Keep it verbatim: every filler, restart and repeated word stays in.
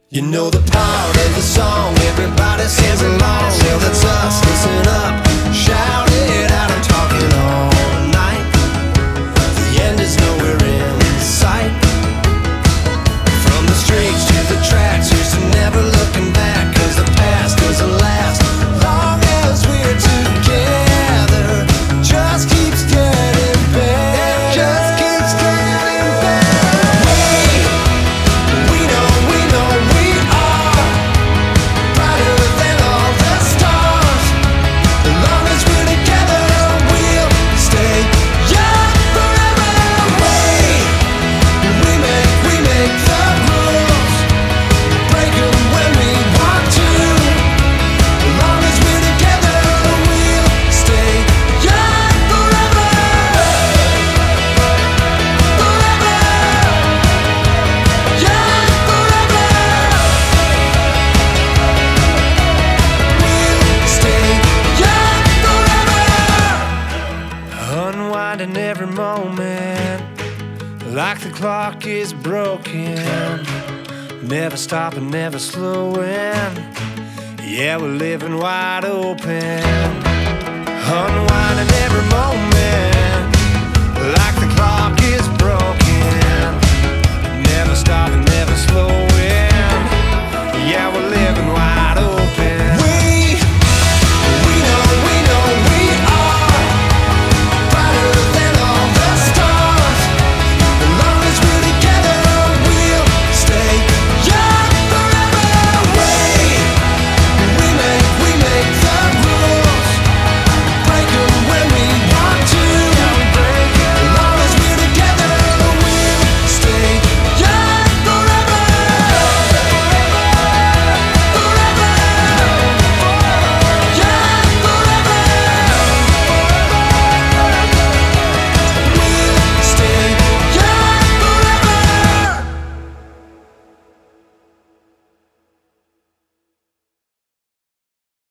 You know the part of the song, everybody sings along. Well, that's us, listen up, shout it out, I'm talking all night. The end is nowhere in sight. From the streets to the tracks, here's to never looking back, cause the past doesn't last long as we're together. Just keeps getting better, just keeps getting better. We, we know, we know we are brighter than all the stars. As long as we're together, we'll stay young forever. We, we make, we make the rules, break 'em when we want to. As long as we're together, we'll stay young forever. Forever. Young forever. We'll stay young forever. Unwinding every moment, like the clock is broken. Never stopping, never slowing. Yeah, we're living wide open. Unwinding every moment.